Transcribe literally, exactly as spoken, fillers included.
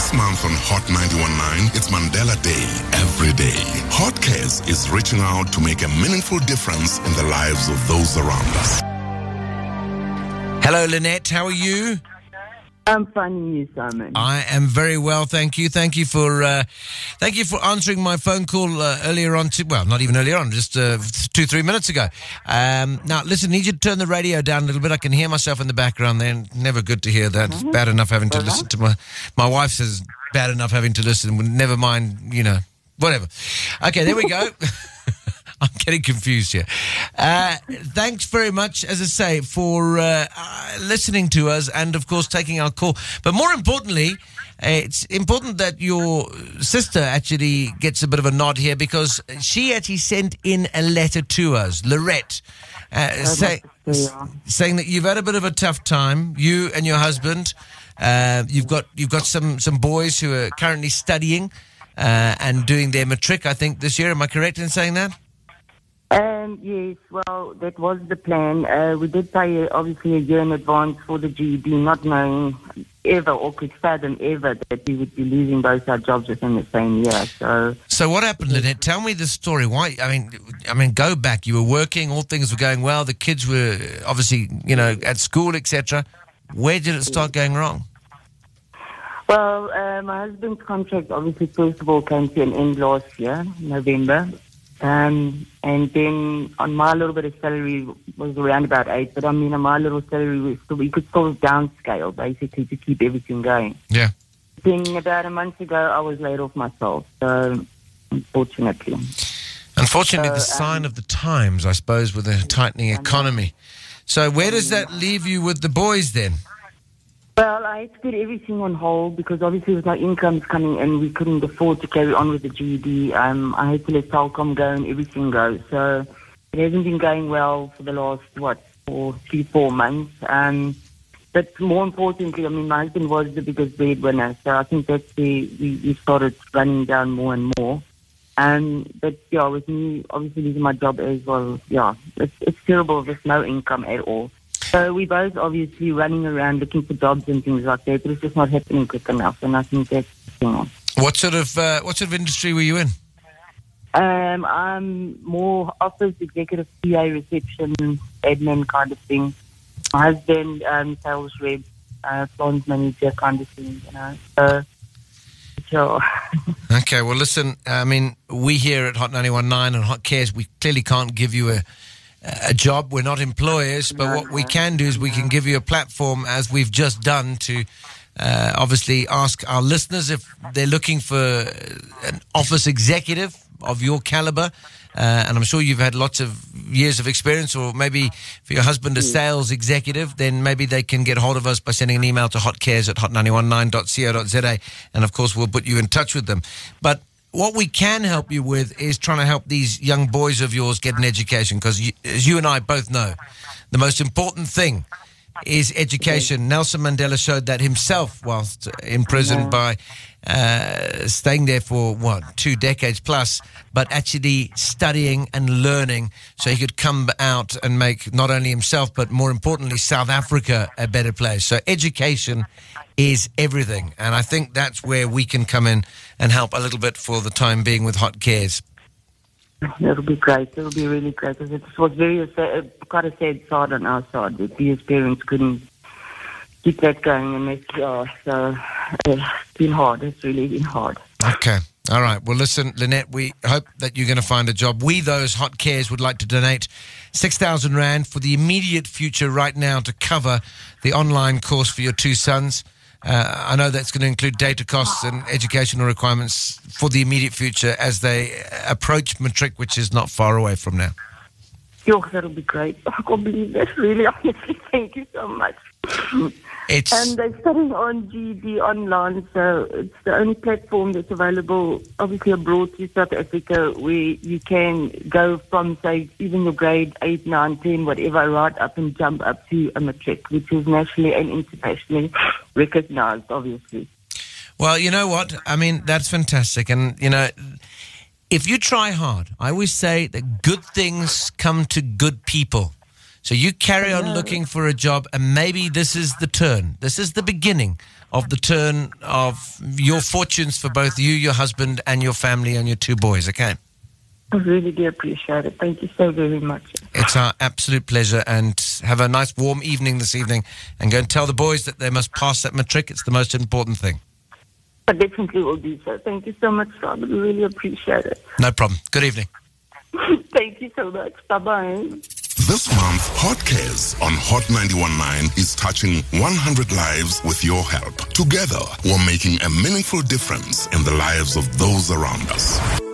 This month on Hot ninety-one point nine, it's Mandela Day every day. Hot Cares is reaching out to make a meaningful difference in the lives of those around us. Hello, Lynette. How are you? I'm finding you, Simon. I am very well, thank you. Thank you for uh, thank you for answering my phone call uh, earlier on. To, well, not even earlier on, just uh, two, three minutes ago. Um, now, listen, need you to turn the radio down a little bit. I can hear myself in the background there. Never good to hear that. It's bad enough having to listen to my... My wife says bad enough having to listen. Never mind, you know, whatever. Okay, there we go. I'm getting confused here. Uh, thanks very much, as I say, for uh, uh, listening to us and, of course, taking our call. But more importantly, uh, it's important that your sister actually gets a bit of a nod here because she actually sent in a letter to us, Lorette, uh, say, saying that you've had a bit of a tough time, you and your husband. Uh, you've got you've got some, some boys who are currently studying uh, and doing their matric, I think, this year. Am I correct in saying that? Um, yes, well, that was the plan. Uh, we did pay, uh, obviously, a year in advance for the G E D, not knowing ever or could fathom ever that we would be losing both our jobs within the same year. So, so what happened, Lynette? Tell me the story. Why? I mean, I mean, go back. You were working. All things were going well. The kids were obviously, you know, at school, et cetera. Where did it start going wrong? Well, uh, my husband's contract, obviously, first of all, came to an end last year, November. Um, and then on my little bit of salary was around about eight, but I mean on my little salary was still, we could still downscale basically to keep everything going. Yeah. Then about a month ago I was laid off myself, so unfortunately. Unfortunately, so, the sign um, of the times, I suppose, with a tightening economy. So where does that leave you with the boys then? Well, I had to put everything on hold because obviously with my incomes coming in, we couldn't afford to carry on with the G E D. Um, I had to let Telkom go and everything go. So it hasn't been going well for the last, what, four, three, four months. Um, but more importantly, I mean, my husband was the biggest breadwinner. So I think that's where we, we started running down more and more. Um, but, yeah, with me obviously losing my job as well, yeah, it's, it's terrible with no income at all. So we both obviously running around looking for jobs and things like that, but it's just not happening quick enough, and I think that's the thing. What sort of uh, what sort of industry were you in? Um, I'm more office executive, P A, reception, admin kind of thing. My husband, um, sales rep, uh, plant manager kind of thing, you know. So, sure. Okay, well, listen, I mean, we here at Hot ninety-one point nine and Hot Cares, we clearly can't give you a a job. We're not employers, but no, what no, we can do is we no. can give you a platform, as we've just done, to uh, obviously ask our listeners if they're looking for an office executive of your caliber. Uh, and I'm sure you've had lots of years of experience, or maybe for your husband a sales executive, then maybe they can get hold of us by sending an email to hotcares at hot ninety-one point nine dot co dot za, and of course we'll put you in touch with them. But what we can help you with is trying to help these young boys of yours get an education, because as you and I both know, the most important thing is education. Nelson Mandela showed that himself whilst in prison by uh, staying there for, what, two decades plus, but actually studying and learning so he could come out and make not only himself, but more importantly, South Africa a better place. So education is everything. And I think that's where we can come in and help a little bit for the time being with Hot Cares. That'll be great. It'll be really great. Because it was very sad, quite a sad side on our side that his parents couldn't keep that going. And it's, uh, so it's been hard. It's really been hard. Okay. All right. Well, listen, Lynette, we hope that you're going to find a job. We, those Hot Cares, would like to donate six thousand rand for the immediate future right now to cover the online course for your two sons. Uh, I know that's going to include data costs and educational requirements for the immediate future as they approach matric, which is not far away from now. Yo, that'll be great. I can't believe that. Really, honestly, thank you so much. It's and they're studying on G E D online, so it's the only platform that's available, obviously abroad to South Africa, where you can go from, say, even your grade eight, nine, ten, whatever, right up and jump up to a matric, which is nationally and internationally recognized, obviously. Well, you know what? I mean, that's fantastic. And, you know, if you try hard, I always say that good things come to good people. So you carry on looking for a job, and maybe this is the turn. This is the beginning of the turn of your fortunes for both you, your husband, and your family and your two boys, okay? I really do appreciate it. Thank you so very much. It's our absolute pleasure, and have a nice warm evening this evening, and go and tell the boys that they must pass that matric. It's the most important thing. I definitely will do so. Thank you so much, Robert. We really appreciate it. No problem. Good evening. Thank you so much. Bye-bye. This month, Hot Cares on Hot ninety-one point nine is touching one hundred lives with your help. Together, we're making a meaningful difference in the lives of those around us.